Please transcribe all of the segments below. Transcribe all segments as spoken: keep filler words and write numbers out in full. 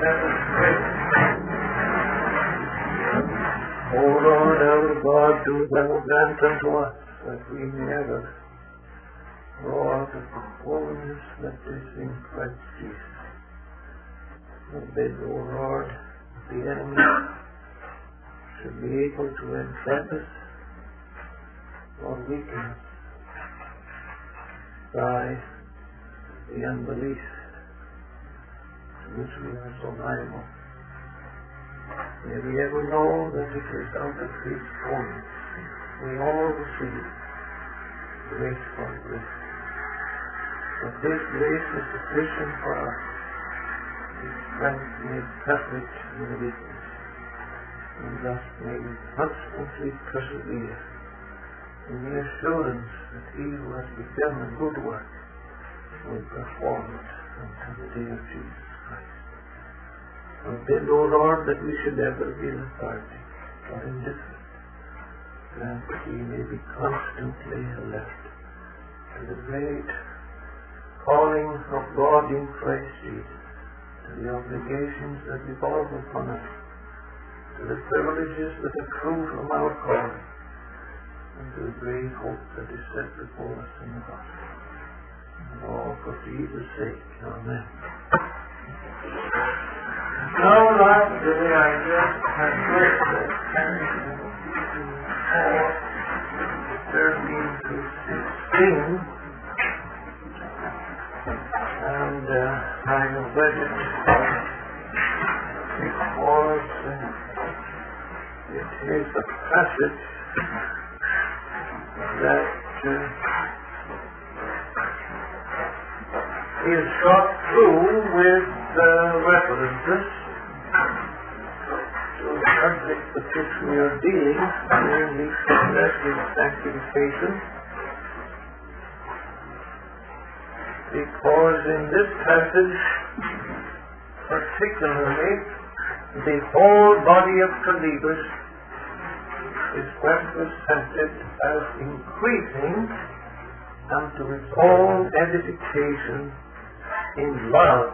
Let us pray. O Lord our God, do thou grant unto us that we may ever grow out of the holiness that is in Christ Jesus. Forbid, O Lord, the enemy should be able to entrap us or weaken us by the unbelief to which we are so liable. May we ever know that it is out of His fullness we all receive grace for grace. But this grace is sufficient for us, His strength made perfect in weakness, and thus may we constantly persevere in the assurance that He who has begun a good work will perform it until the day of Jesus Christ. Forbid, O Lord, that we should ever be lethargic or indifferent, that we may be constantly alert to the great calling of God in Christ Jesus, to the obligations that devolve upon us, to the privileges that accrue from our calling, and to the great hope that is set before us in the gospel. And all for Jesus' sake. Amen. Now, lastly, I just have read the four, thirteen to sixteen, and uh, I have read it because uh, it is a passage that uh, is shot through with uh, references to the subject with which we are dealing, namely progressive sanctification, because in this passage, particularly, the whole body of believers is represented as increasing unto its own edification in love.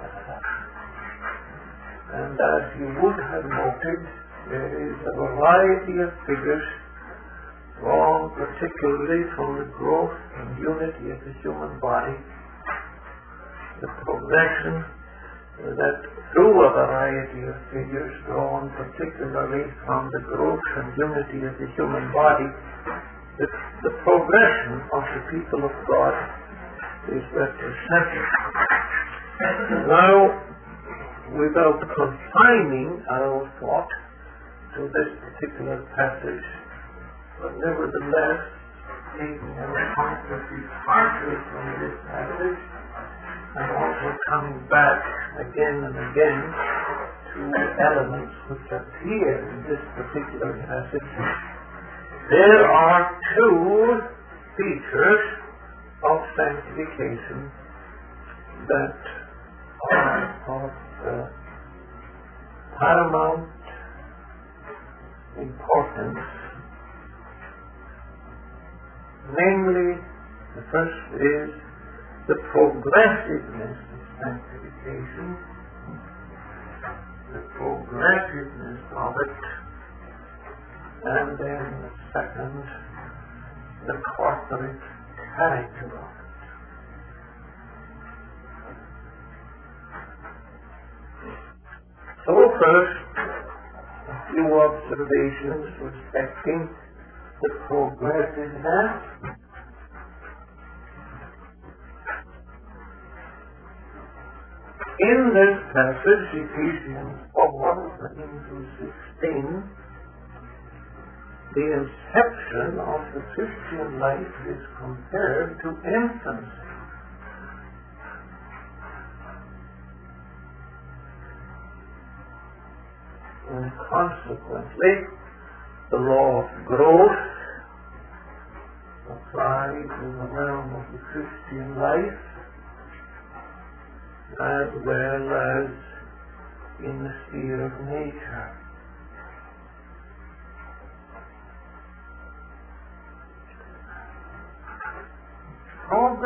And as you would have noted, there is a variety of figures drawn particularly from the growth and unity of the human body, the progression that through a variety of figures drawn particularly from the growth and unity of the human body, the, the progression of the people of God is represented. Now, without confining our thought to this particular passage, but nevertheless taking an account of departure from this passage, and also coming back again and again to elements which appear in this particular passage, there are two features of sanctification that are of uh, paramount importance. Namely, the first is the progressiveness of sanctification, the progressiveness of it, and then the second, the corporate character of it. So first, a few observations respecting the progressiveness. In this passage, Ephesians four, thirteen through sixteen, the inception of the Christian life is compared to infancy. And consequently, the law of growth applies in the realm of the Christian life, as well as in the sphere of nature.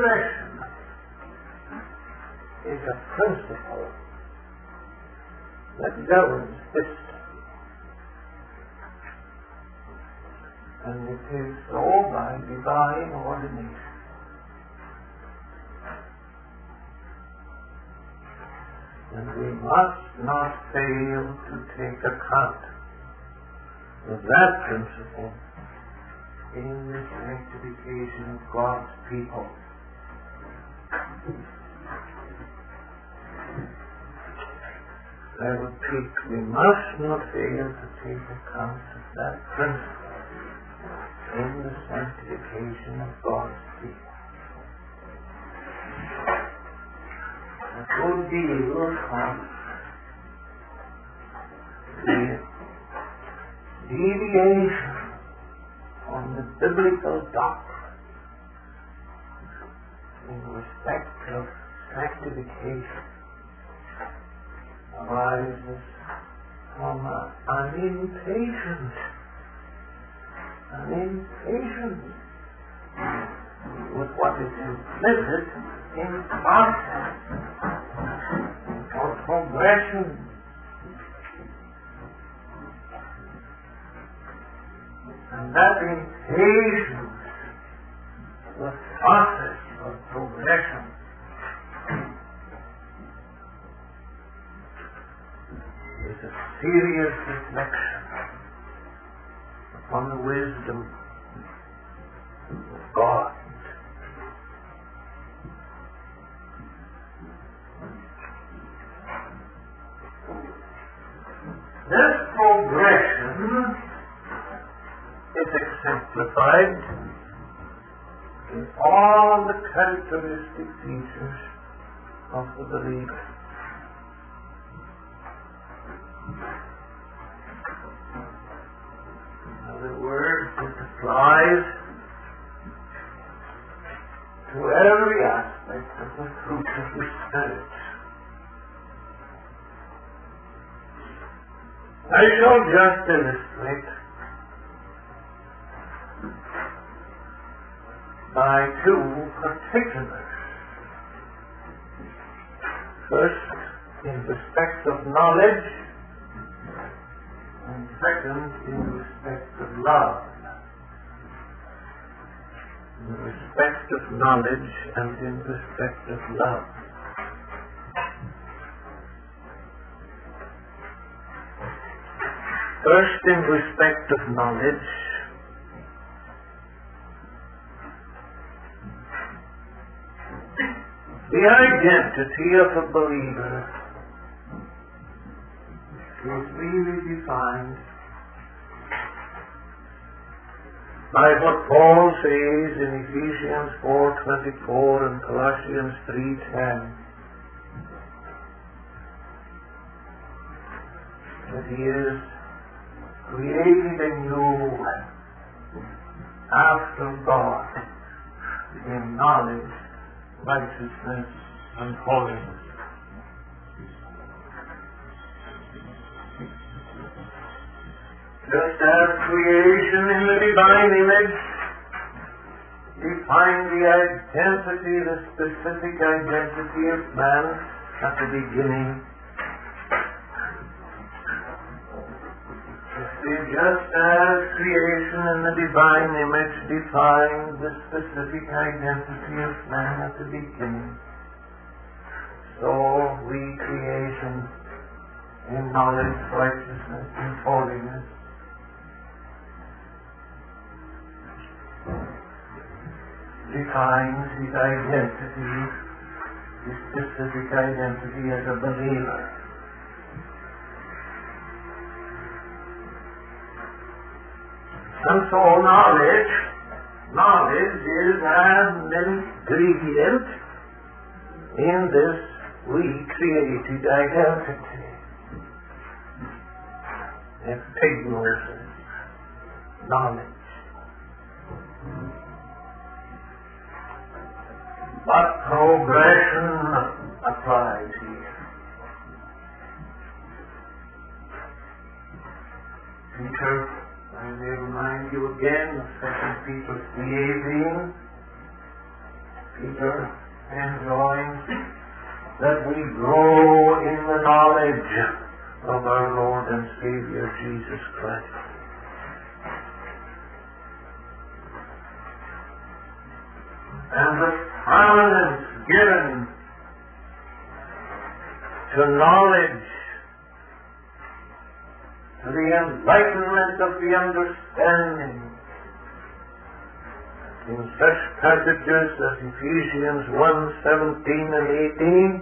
Progression is a principle that governs history. And it is so by divine ordination. And we must not fail to take account of that principle in the sanctification of God's people. I repeat, we must not fail to take account of that principle in the sanctification of God's people. A good deal of the deviation from the biblical doctrine in respect of sanctification arises from a, an impatience, an impatience with what is implicit in process or progression. And that impatience with process or progression is a serious reflection upon the wisdom of God. This progression is exemplified in all the characteristic features of the believer. In other words, it applies to every aspect of the fruit of the Spirit. I shall just illustrate by two particulars. First, in respect of knowledge, and second, in respect of love. In respect of knowledge and in respect of love. First, in respect of knowledge, the identity of a believer is really defined by what Paul says in Ephesians four twenty-four and Colossians three ten. That he is created anew after God in knowledge, righteousness, and holiness. Just as creation in the divine image defined the identity, the specific identity of man at the beginning, just as creation in the divine image defined the specific identity of man at the beginning, so we creation in knowledge, righteousness, and holiness defines his identity, his specific identity as a believer. And so knowledge, knowledge is an ingredient in this recreated identity. Epignosis, knowledge. But progression applies here. Peter, I may remind you again of Second Peter three eighteen. Peter enjoins that we grow in the knowledge of our Lord and Savior Jesus Christ. And the prominence given to knowledge, to the enlightenment of the understanding, in such passages as Ephesians one seventeen and eighteen,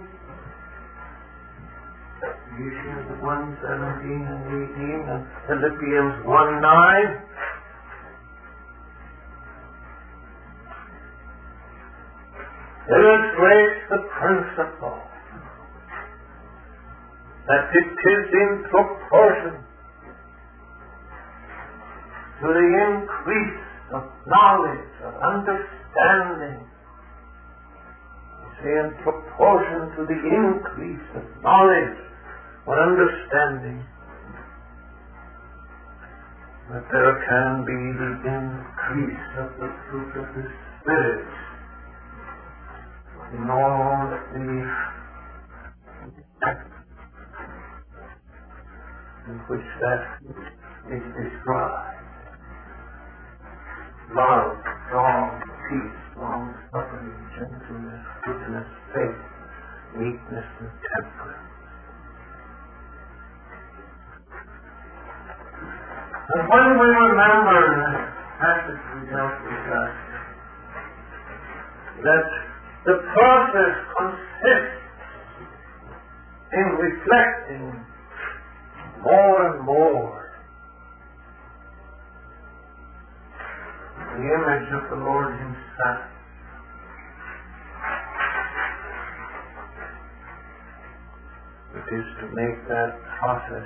Ephesians one seventeen and eighteen, and Philippians one nine, illustrates the principle that it is in proportion to the increase of knowledge, of understanding, say in proportion to the increase of knowledge or understanding, that there can be the increase of the fruit of the Spirit in all the in which that is described. Love, joy, peace, long suffering, gentleness, goodness, faith, meekness, and temperance. And when we remember the passage we dealt with last, that the process consists in reflecting more and more the image of the Lord Himself. It is to make that process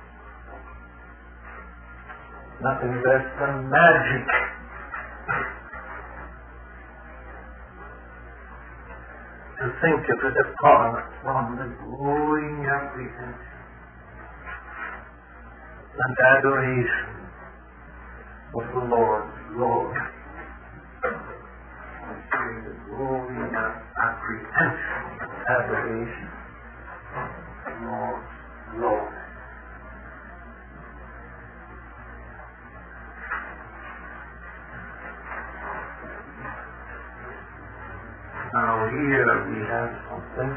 nothing less than magic. To think of it apart from the growing apprehension and adoration of the Lord's glory. I say the growing apprehension and adoration of the Lord's glory. Now here we have something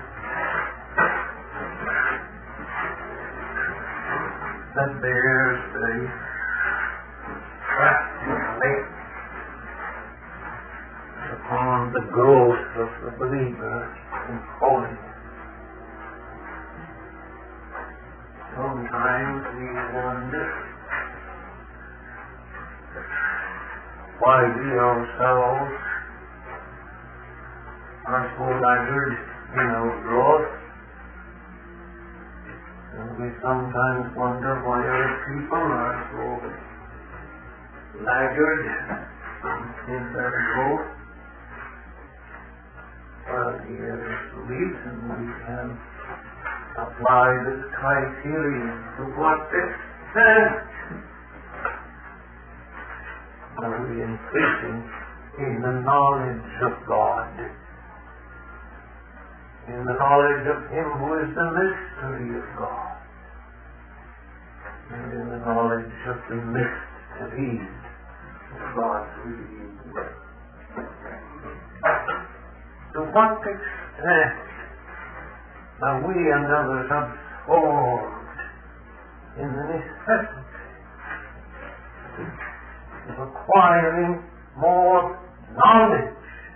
that bears very practically upon the growth of the believer in holiness. Sometimes we wonder why we ourselves are so laggard in our growth. And we sometimes wonder why other people are so laggard in their growth. Well, here is the reason we can apply this criterion to what extent are we increasing in the knowledge of God, in the knowledge of Him who is the mystery of God, and in the knowledge of the mystery of God's revealed word. To what extent are we and others absorbed in the necessity of acquiring more knowledge?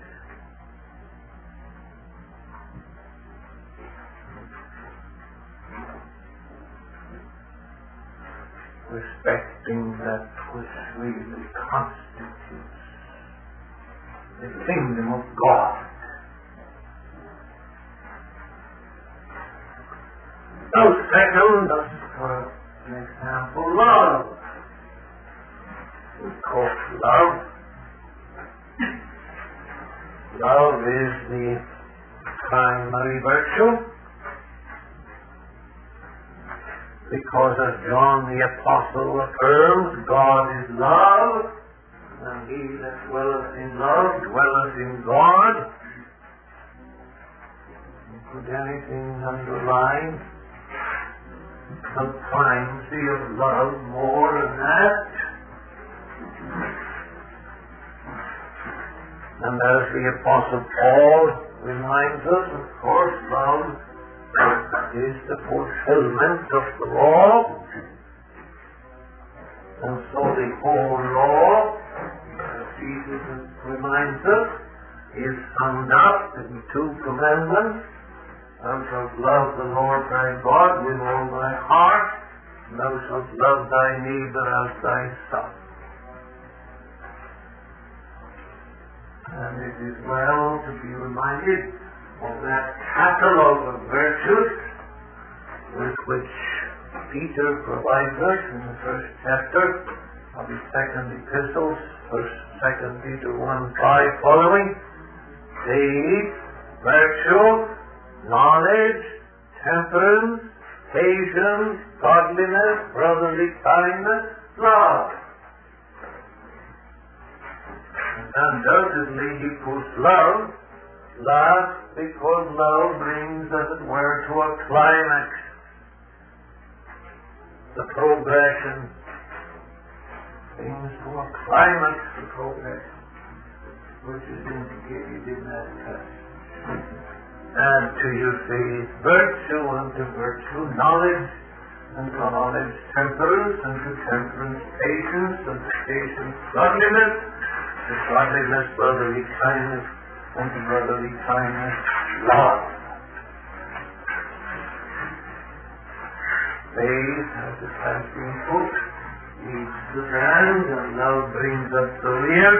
Respecting that which really constitutes the kingdom of God. So second, for an example, love. Of course, love. Love is the primary virtue, because as John the Apostle affirms, God is love, and he that dwelleth in love dwelleth in God. Could anything underline the primacy of love more than that. And as the Apostle Paul reminds us, of course, love is the fulfillment of the law. And so the whole law, as Jesus reminds us, is summed up in two commandments. Thou shalt love the Lord thy God with all thy heart, and thou shalt love thy neighbor as thyself. And it is well to be reminded of that catalogue of virtues with which Peter provides us in the first chapter of his second epistle, first, second Peter one five following. Faith, virtue, knowledge, temperance, patience, godliness, brotherly kindness, love. Undoubtedly he puts love last because love brings, as it were, to a climax the progression, brings to a climax the progression which is indicated in that text. Add to your faith virtue, and to virtue knowledge, and to knowledge temperance, and to temperance patience, and to patience godliness, to godliness brotherly kindness, and to brotherly kindness love. Faith, as it has been put, leads to the end, and love brings up the rear.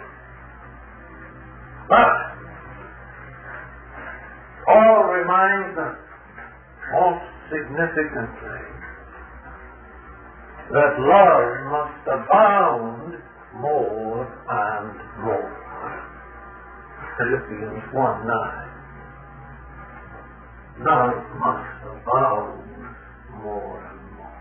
But Paul reminds us most significantly that love must abound more and more. Philippians one nine. Love must abound more and more.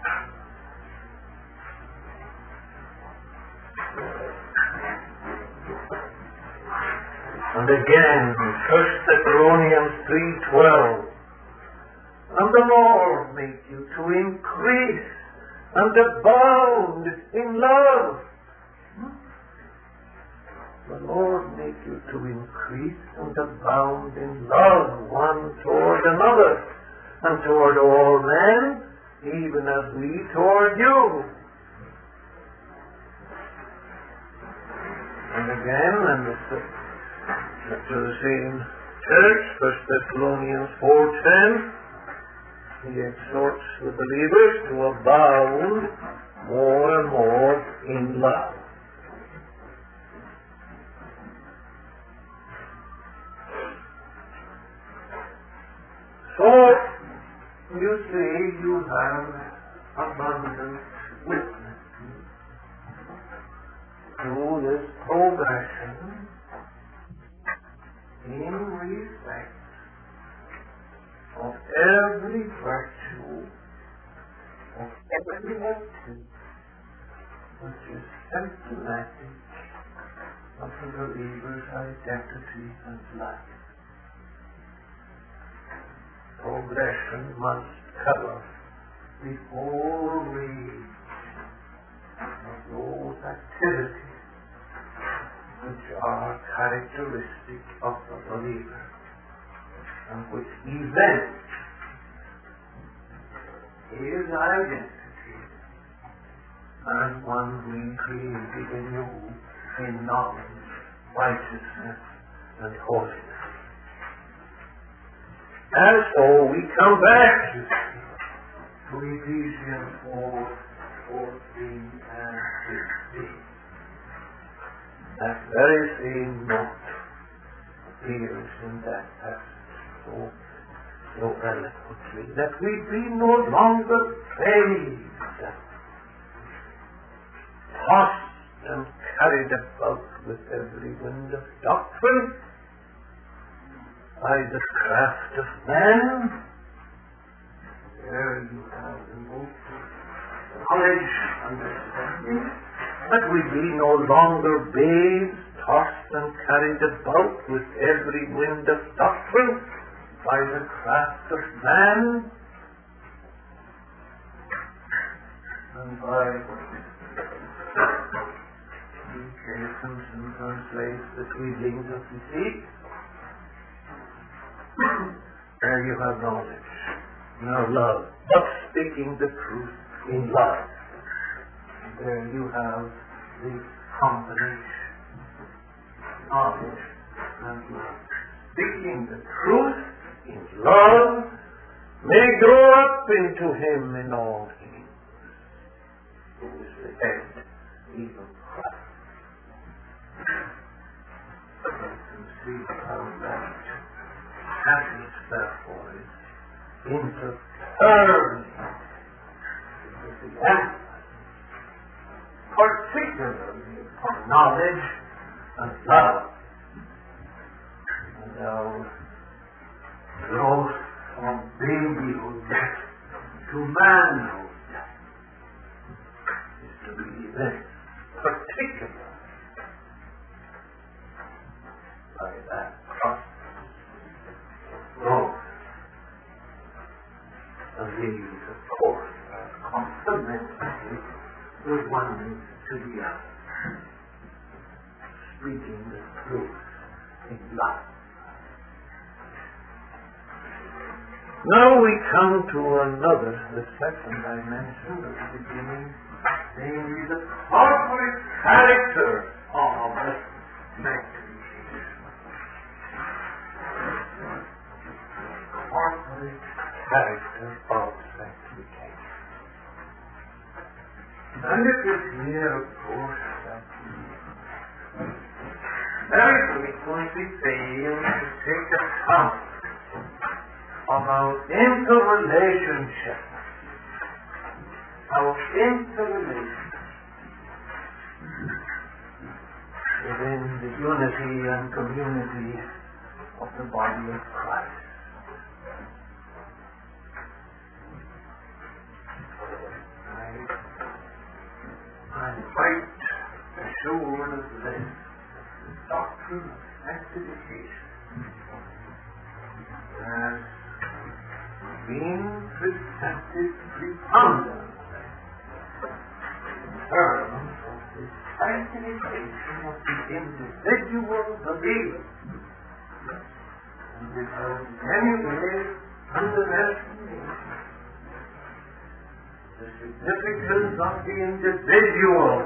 And again, First Thessalonians three twelve. And the Lord make you to increase and abound in love. The Lord make you to increase and abound in love one toward another, and toward all men, even as we toward you. And again, and the to the same church, First Thessalonians four ten, he exhorts the believers to abound more and more in love. So, you see, you have abundant witness to this progression in respect of every virtue, of every activity which is symptomatic of the believer's identity and life. Progression must cover the whole range of those activities which are characteristic of the believer, and which event his identity as one being created in you in knowledge, righteousness, and holiness. And so we come back to, to Ephesians four fourteen and fifteen. That very same note appears in that passage so, so eloquently, that we be no longer babes, tossed and carried about with every wind of doctrine, by the craft of man. There you have the most knowledge, understanding, that we be no longer babes, tossed and carried about with every wind of doctrine by the craft of man, the sweetings of deceit. There you have knowledge, no love, but speaking the truth in love. There you have the combination, knowledge and love. Speaking the truth in love may grow up into him in all things, who is the head, even Christ. You can see how that passage, therefore, is interturned with the emphasis, particularly for knowledge and love. And now, growth from babyhood to manhood is to be this particular by that process of growth. And these, of course, are complementary with one to the other, speaking the truth in love. Now we come to another, the second I mentioned at the beginning, namely the corporate character of sanctification. Corporate character of sanctification. And it is here, of course, that very frequently fail to take account of our interrelationship, our interrelation within the unity and community of the body of Christ. I, I'm quite assured of this. The doctrine of sanctification has been presented preponderantly in terms of the sanctification of the individual believer, and without in any way underestimating the significance of the individual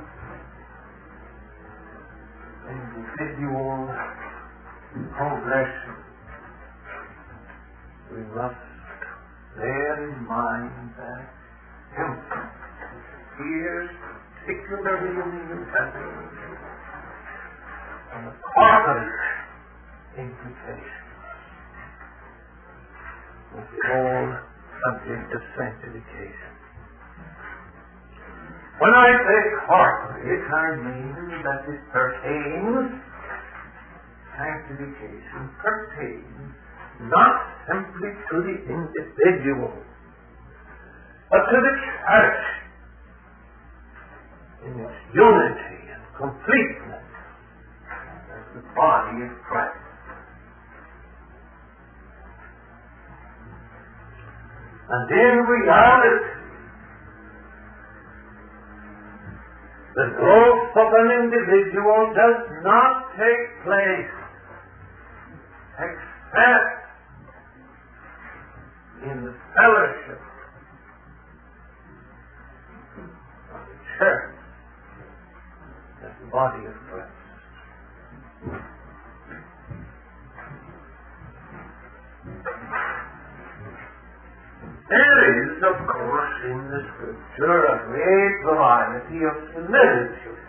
individual progression. We must bear in mind that temperance appears particularly in the New Testament and the corporate implications of the whole subject of sanctification. When I say corporate, I mean that it pertains, sanctification pertains not simply to the individual, but to the church in its unity and completeness as the body of Christ. And in reality, the growth of an individual does not take place except in the fellowship of the church as the body of Christ. There is, of course, in the Scripture a great variety of similitudes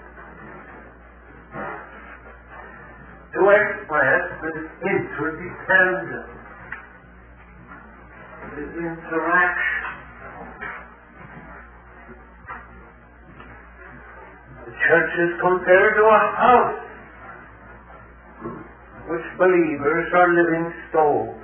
to express this interdependence, this interaction. The church is compared to a house which believers are living stones.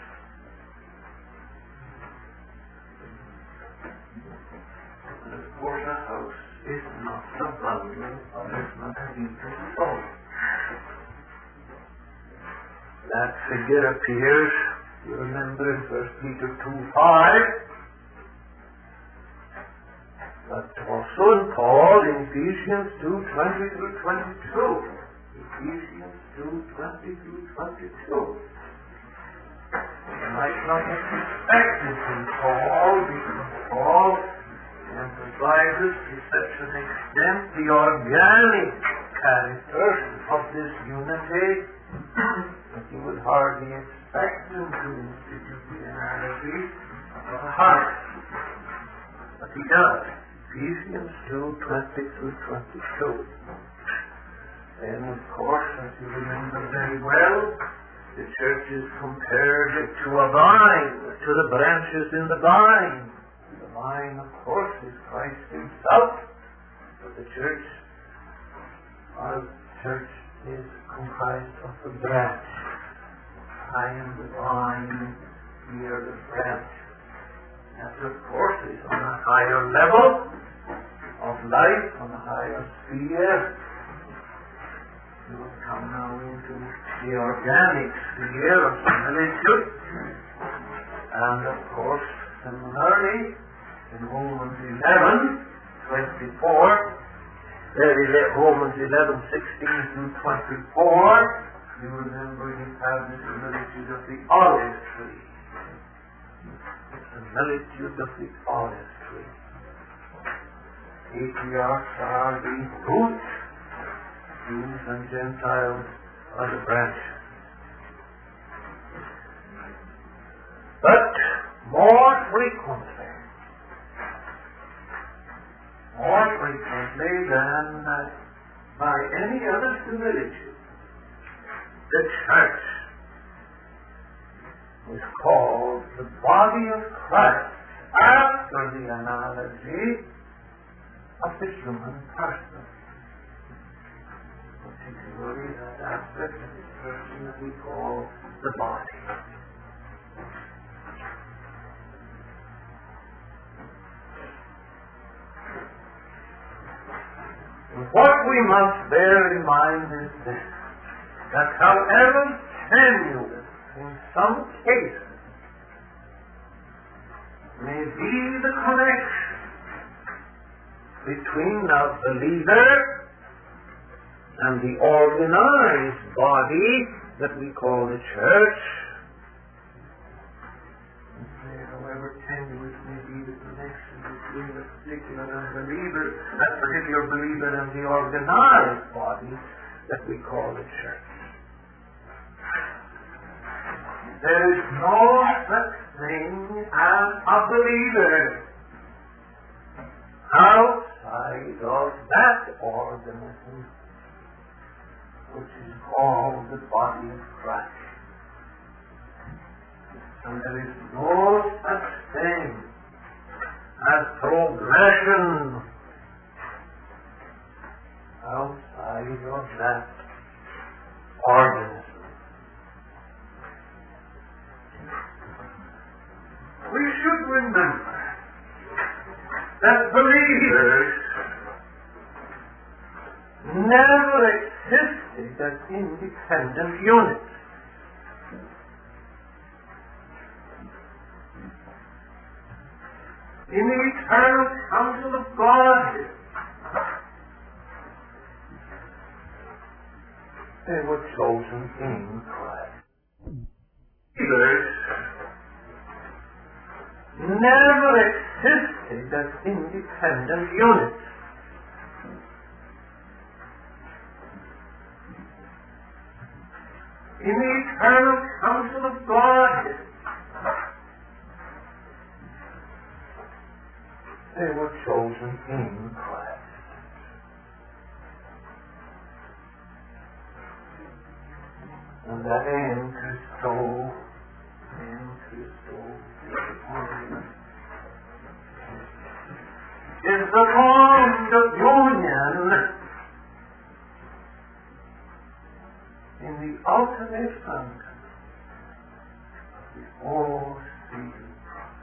Is not a bundle of it's not a heap of stone. That figure appears, you remember in First Peter two five, but also in Paul in Ephesians two twenty through twenty-two. He Ephesians two, twenty-two, twenty-two. You might not have expected from Paul, because Paul emphasizes to such an extent the organic character of this unity that you would hardly expect him to institute the analogy of a heart. But he does. Ephesians two, twenty through twenty-two. Then, of course, as you remember very well, the church is compared to a vine, to the branches in the vine. The vine, of course, is Christ himself. But the church, our church is comprised of the branch. I am the vine, ye are the branch. That, of course, is on a higher level of life, on a higher sphere. We will come now into the organic sphere of similitude. And, of course, similarly, in Romans eleven, twenty-four, uh, Romans eleven, sixteen through twenty-four, you remember you have the similitude of the olive tree. The similitude of the olive tree. Patriarchs are the roots, Jews and Gentiles are the branches. But more frequently, more frequently than uh, by any other similitude, the church is called the body of Christ after the analogy of the human person. Particularly that aspect of the person that we call the body. What we must bear in mind is this, that however tenuous in some cases may be the connection between the believer and the organized body that we call the church, however tenuous may be the connection between the particular believer, that particular believer and the organized body that we call the church. There is no such thing as a believer outside of that organism which is called the body of Christ. And there is no such thing as progression outside of that organism. We should remember that believers never existed as independent units. In the eternal counsel of God, they were chosen in Christ. Believers never existed as independent units. In the eternal counsel of God, they were chosen in Christ. And that in Christo, in Christo, is the bond of union in the ultimate function of the all seeing Christ.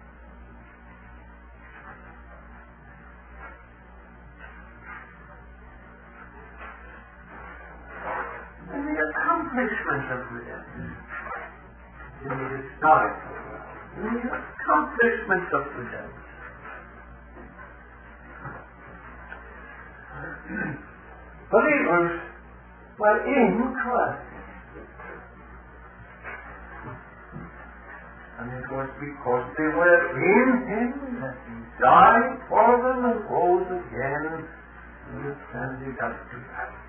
In the accomplishment of redemption, in the historical realm, in the accomplishment of redemption, believers Well, in Christ. And it was because they were in Him that He died for them and rose again and ascended up to heaven.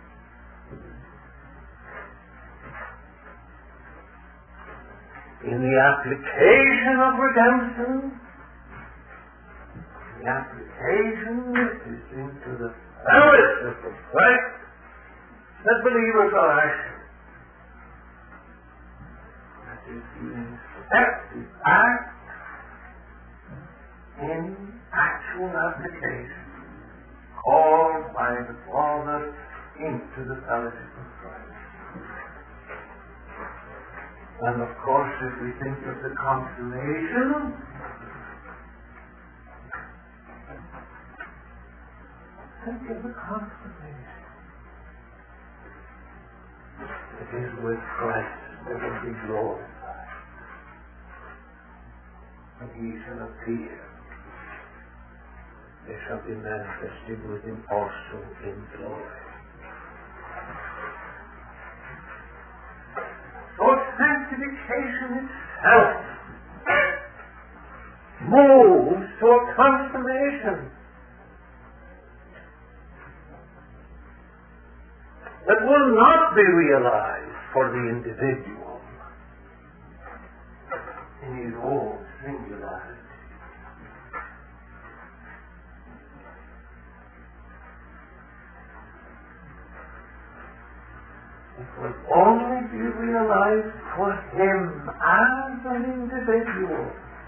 In the application of redemption, the application is into the fellowship of Christ that believers are assured. That is the effective act in actual application, called by the Father into the fellowship of Christ. And of course, if we think of the consummation, think of the consummation. It is with Christ that will be glorified. And He shall appear. They shall be manifested with Him also in glory. So sanctification itself moves to a consummation that will not be realized for the individual in his own singularity. It will only be realized for him as an individual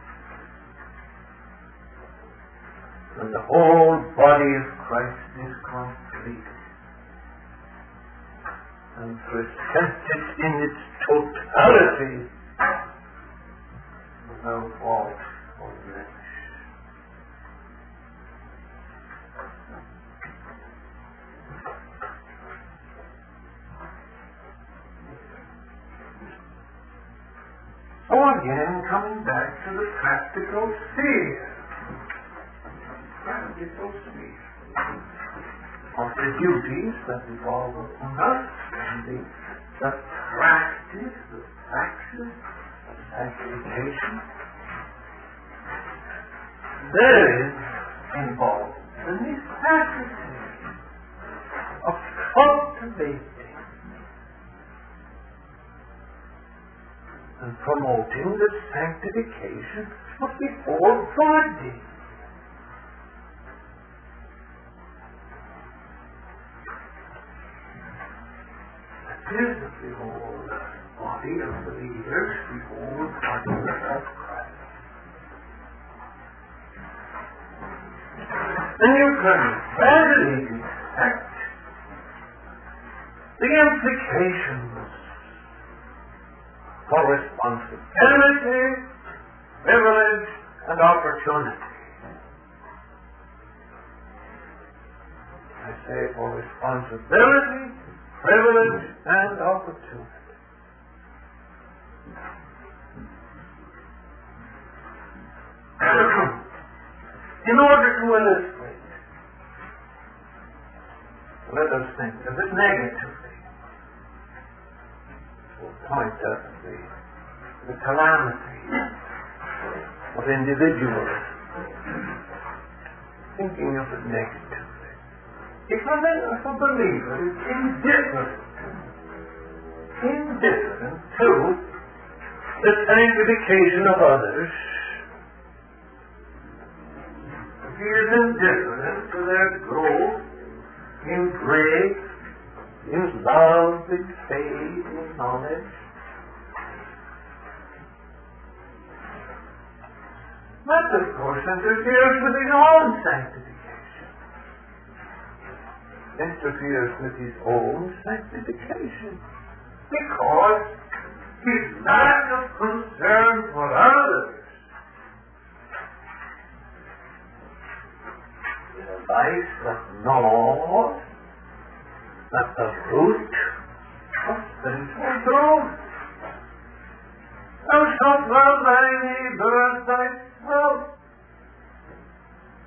when the whole body of Christ is complete and presented in its totality without fault or blemish. So again, coming back to the practical sphere, practical sphere of the duties that involve upon us, and the, the practice, the practice of sanctification. There is involved the necessity of cultivating and promoting the sanctification of the whole body. That is the whole body of believers, the whole body of Christ. And you can readily detect the implications for responsibility, privilege, and opportunity. I say for responsibility, privilege, and opportunity. In order to illustrate, let us think of it negatively. Point out the, the calamity of individuals, thinking of it negatively. If a, if a believer is indifferent, indifferent to the sanctification of others, if he is indifferent to their growth in grace, in love, in faith, in knowledge, that of course interferes with his own sanctification. Interferes with his own sanctification. Because his lack of concern for others is a vice that knows that the root of sinful growth. Thou shalt love thy neighbor as thyself.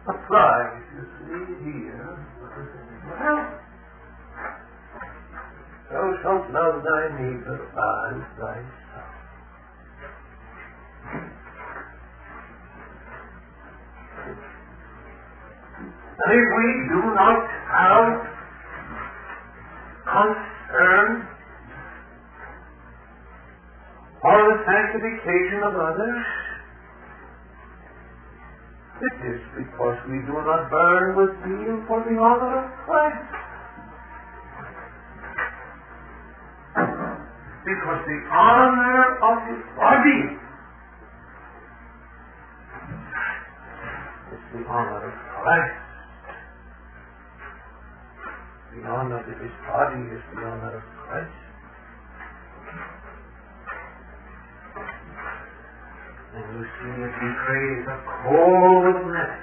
Applies, you see, here. Well, neighbor as thyself. And if we do not have concern for the sanctification of others, it is because we do not burn with zeal for the honor of Christ. Because the honor of His body is the honor of Christ. The honor of His body is the honor of Christ. And you see it betrays a coldness,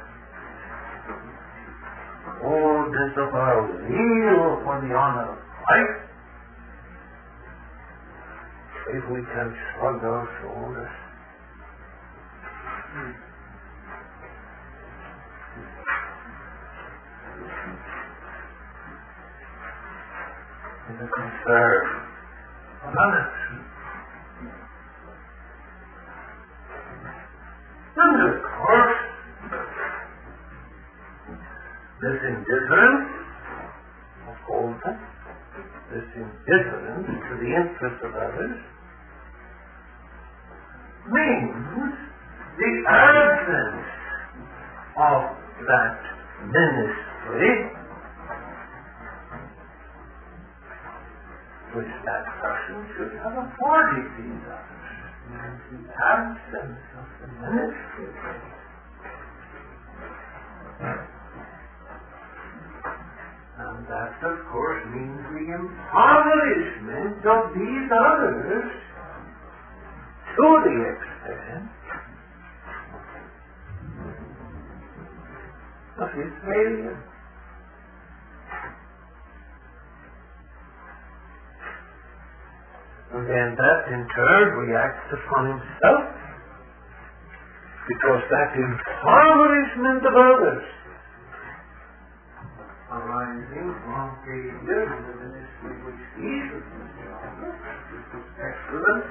coldness of our zeal for the honor of Christ. If we can shrug our shoulders. In the concern of others. And of course, this indifference of coldness, this indifference to the interests of others, means the absence of that ministry which that person should have afforded these others. Means the absence of the ministry. And that, of course, means the impoverishment of these others to the extent of his failure. And then that in turn reacts upon himself, because that impoverishment of others arising from failure in the ministry which Jesus was doing, which was excellent.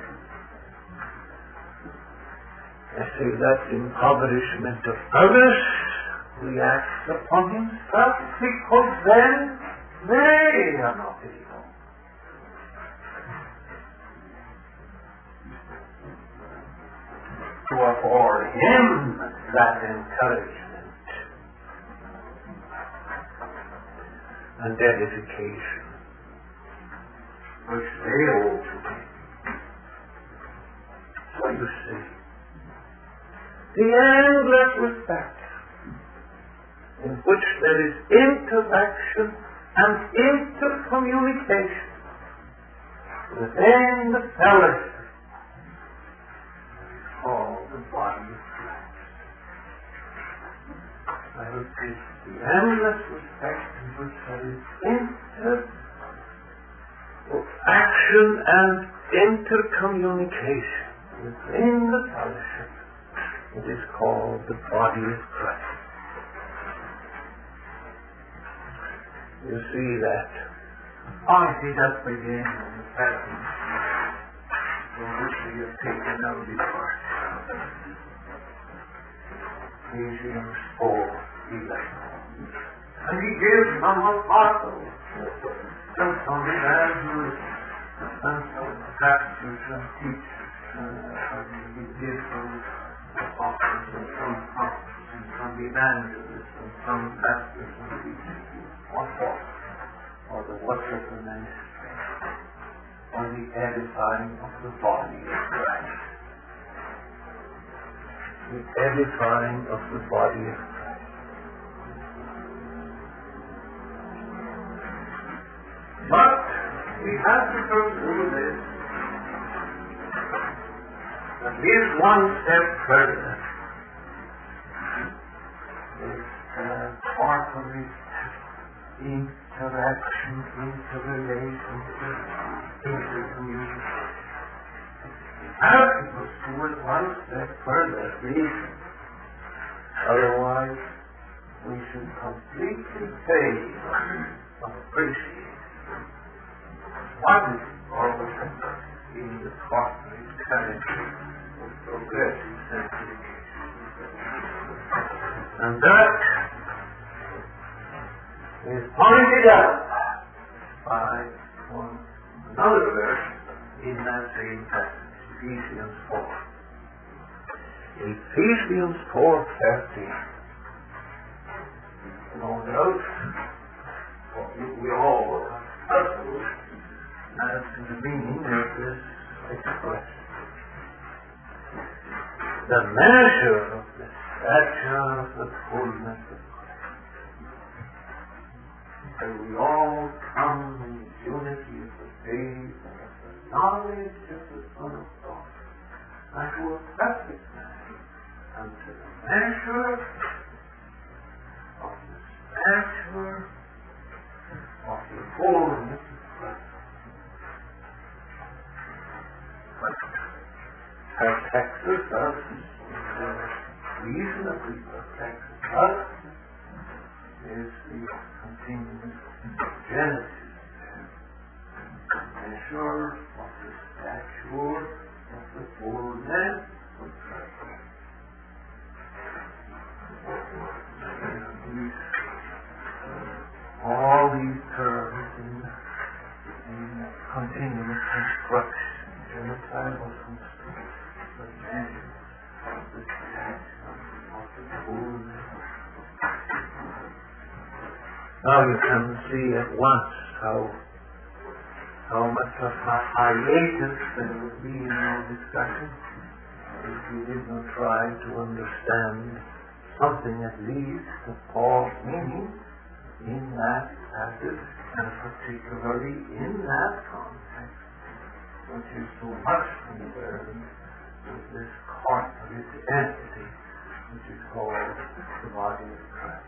I say that impoverishment of others reacts upon himself, because then they are not able to afford him that encouragement and edification which they owe to him. So you see, the endless respect in which there is interaction and intercommunication within the fellowship of the body of Christ. I repeat, the endless respect in which there is interaction and intercommunication within the fellowship. It is called the body of Christ. You see that. I see that begin in the pattern from which we have taken out the part. Ephesians four eleven. And he gives some apostles, some some evangelists, and some pastors and teachers, and he gives some apostles and some prophets and some evangelists and some pastors and teachers. What for? For the work of the ministry, for the edifying of the body of Christ. The edifying of the body of Christ. But we have to pursue this. But here's one step further. This uh, corporate interaction, interrelationship, intercommunication. How to pursue it one step further, please. Otherwise, we should completely fail of appreciating what is forward in the cosmic territory of progressive sanctification. And that is pointed out by one, another verse in that same passage, Ephesians four. Ephesians four thirteen. No doubt, we all puzzled as to the meaning of this expression. The measure of the stature of the fullness of Christ. That we all come in the unity of the faith and of the knowledge of the Son of God, unto a perfect man, unto the measure of the stature of the fullness of Christ. But her texas us, reasonably perplexes us, is the continuous Genesis measure of the stature of the fullness of Christ. All these terms in, in continuous construction, genocidal construction, the measure of the stature of the fullness. Now you can see at once how how much of a hiatus there would be in our discussion if we did not try to understand something at least of Paul's meaning in that passage, and particularly in that context, which is so much concerned with this corporate entity which is called the body of Christ.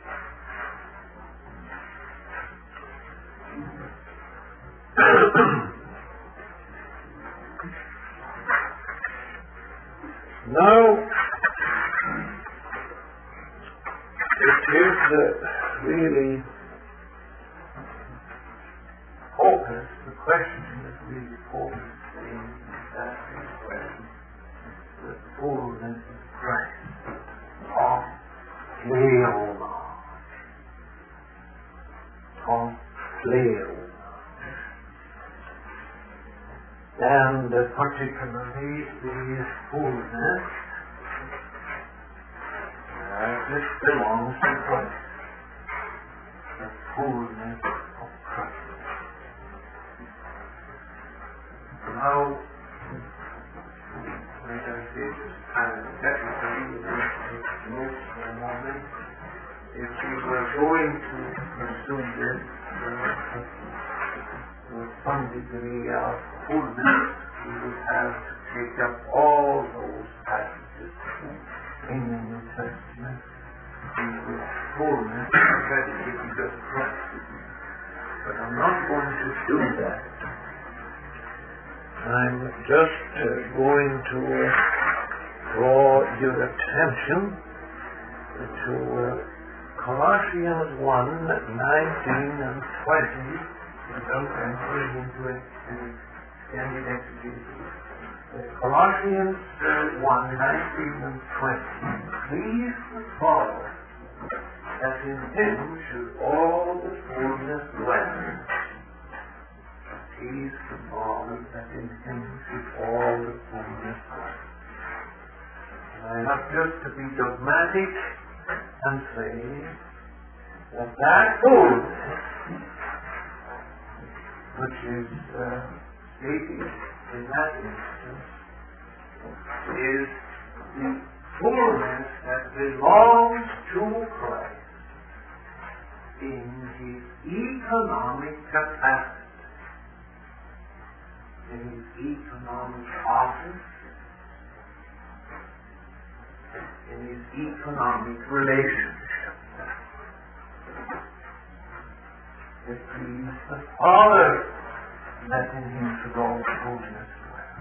Now, it is uh, really focused, the question is really focused in that question, the fullness of Christ, of Pleroma, of Pleroma. And uh, particularly the fullness as it belongs to Christ, the fullness of Christ. Now, let us say this kind of technically, note for a moment, if we were going to pursue this uh, with some degree of fullness, we would have to take up all those passages in the New Testament with fullness predicated of Christ. But I'm not going to do that. I'm just uh, going to uh, draw your attention to uh, Colossians one, nineteen and twenty, without entering into it any exegesis. Uh, Colossians uh, one, nineteen and twenty. Please follow that in him should all the fullness dwell. Please follow that in him should all the fullness dwell. And not just to be dogmatic and say that that fullness, which is uh, stated in that instance, is the fullness that belongs to Christ in his economic capacity, in his economic office, in his economic relationship. It please the Father that in him should all fullness dwell.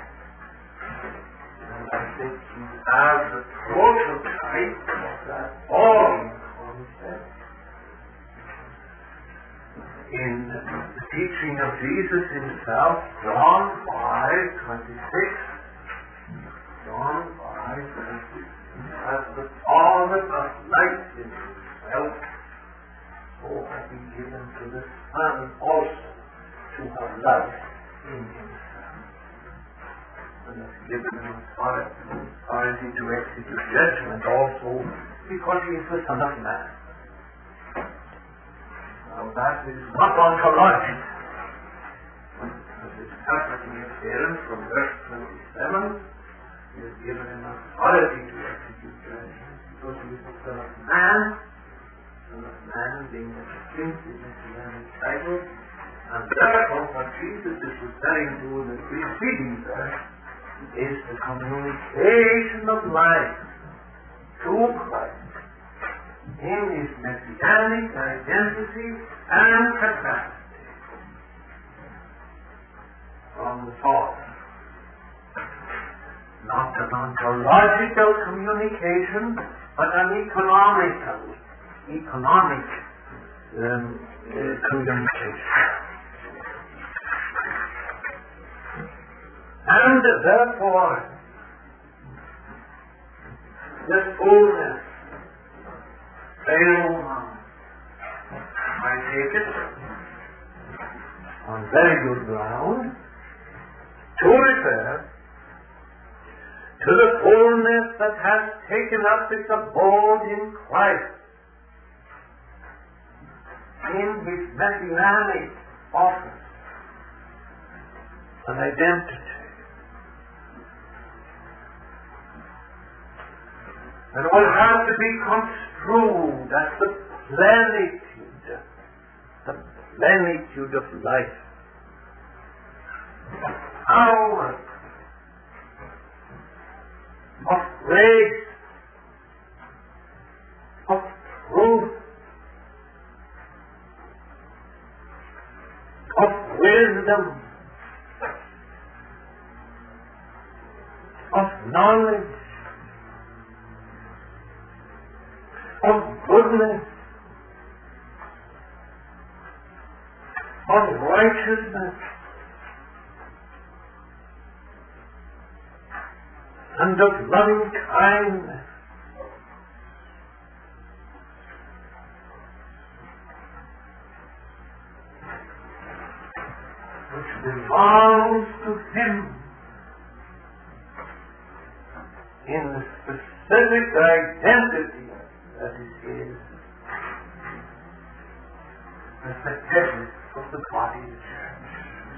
And I think he has the prototype of that falling concept in the teaching of Jesus himself, John five twenty-six. John five twenty-six. As the Father of light in himself, so has he given to the Son also to have life in himself. And has given him authority, authority to execute judgment also, because he is the Son of Man. Now that is not ontologic. As is perfectly apparent from verse twenty-seven, he has given him authority to execute judgment, because he is the Son of Man. Son of Man being a distinctive messianic title, and therefore what Jesus is referring to in the preceding verse is the communication of life to Christ in his messianic identity and capacity from the Father. Not an ontological communication, but an economical, economic um, uh, communication. And therefore, the fullness, fail I take it, on very good ground, to refer to the fullness that has taken up its abode in Christ, in his messianic office and identity. And it will have to be construed as the plenitude, the plenitude of life, of power, of grace, of truth, of wisdom, of knowledge, of goodness, of righteousness, and of loving kindness. Which belongs to him in the specific identity that is his as the head of the body of the church.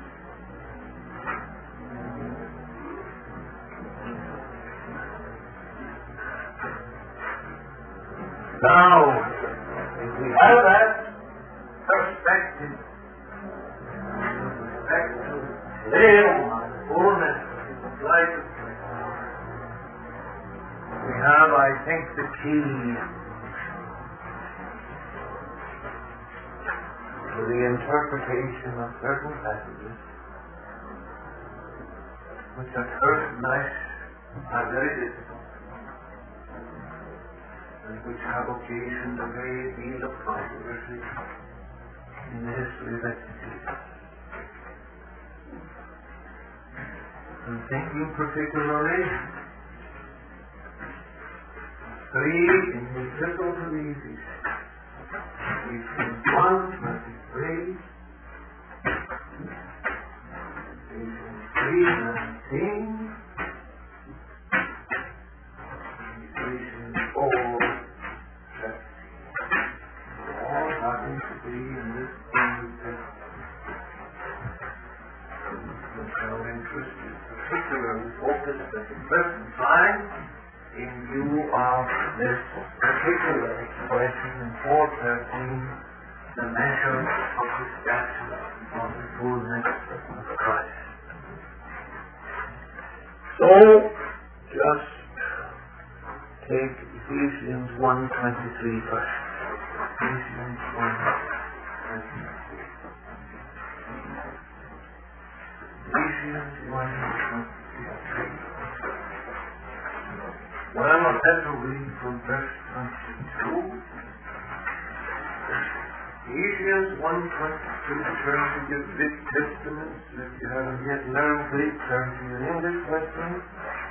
Now, if we have that perspective with respect to Leoma, fullness, of life of Christ, we have, I think, the key to the interpretation of certain passages which at first blush are very difficult, and which have occasioned a great deal of controversy in the history of exegesis. I'm thinking particularly three in the epistle to the Ephesians. Ephesians one twenty-three, Ephesians three nineteen, Ephesians four seventeen. All happen to be in this New Testament, which are interested, particularly focused at the present time in view of this particular expression in four thirteen, the measure of the stature of the fullness of Christ. So, just take Ephesians one twenty-three first. Ephesians one twenty-three. Ephesians one twenty-three. Well, I'll have to read from verse twenty-two. Ephesians one twenty-two, turn to your Greek Testament. If you haven't yet learned Greek, turn to your English Testament.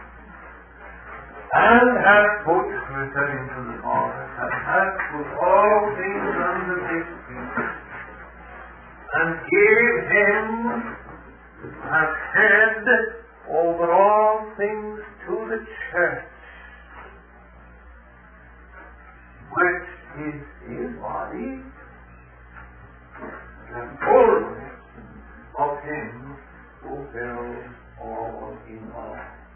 And hath put, referring to the Father, and hath put all things under his feet, and gave him as head over all things to the church, which is his body, the fullness of him who fills all in all.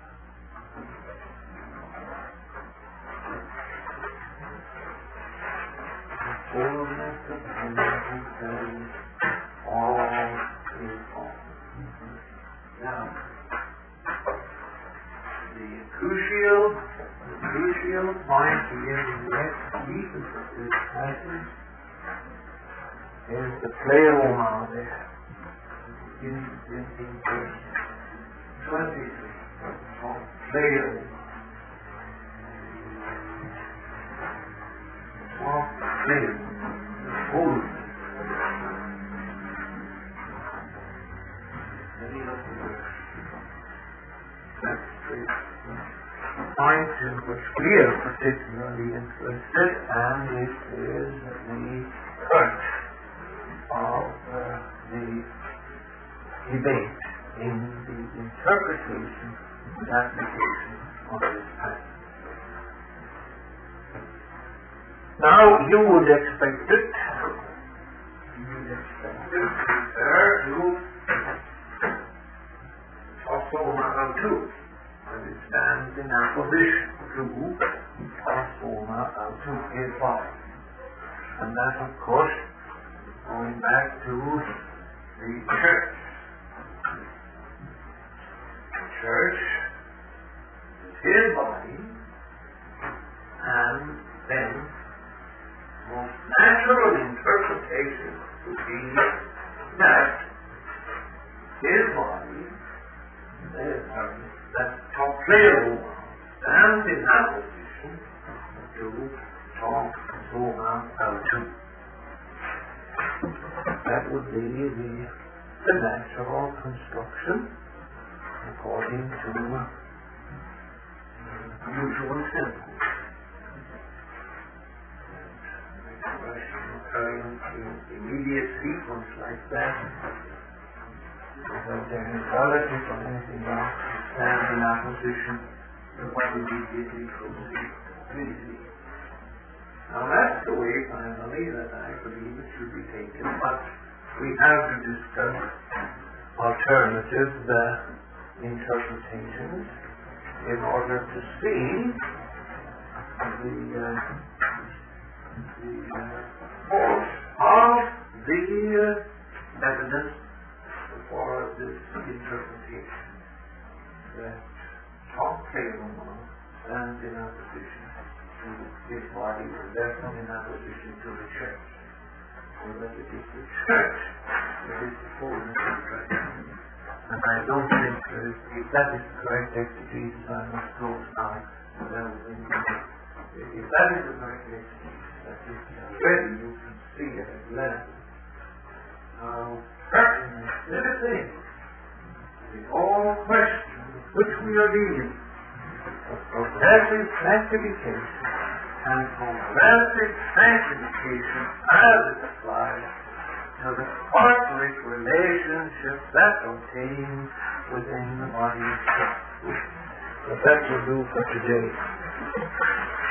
The fullness of him who fills all in all. Now, the crucial, the crucial point here in the next week of this passage is the pleroma there. In, in, in verse twenty-three, called pleroma. Or pleroma, fullness. That's the point in which we are particularly interested, and it is the crux of uh, the debate in the interpretation and application of this passage. Now, you would expect it, you would expect it to refer to Tosoma Autu, and it stands in opposition to Tosoma Autu, his body. And that, of course, going back to the church. The church is his body, and then most natural interpretation would be that his body, that Topleo stands in opposition to Tosoma Autu. That would be the, the natural construction according to usual symbols. Expression occurring in immediate sequence like that, whether there is relative or anything else, stands in opposition to what immediately proceeds. Now that's the way, finally, that I believe it should be taken, but we have to discuss alternative uh, interpretations in order to see the, uh, the uh, force of the uh, evidence for this interpretation. That Tom Clayton stands in opposition to his body, and therefore in opposition to the church. Or that it is the church that is the fullness of Christ. And I don't think that if that is the correct exegesis, I must close now. Well, if that is the correct exegesis, that is already you can see it at glance how pertinent this is. The all question which we are dealing of progressive sanctification and progressive sanctification as it applies to the corporate relationship that obtains within the body of Christ. So that will do for today.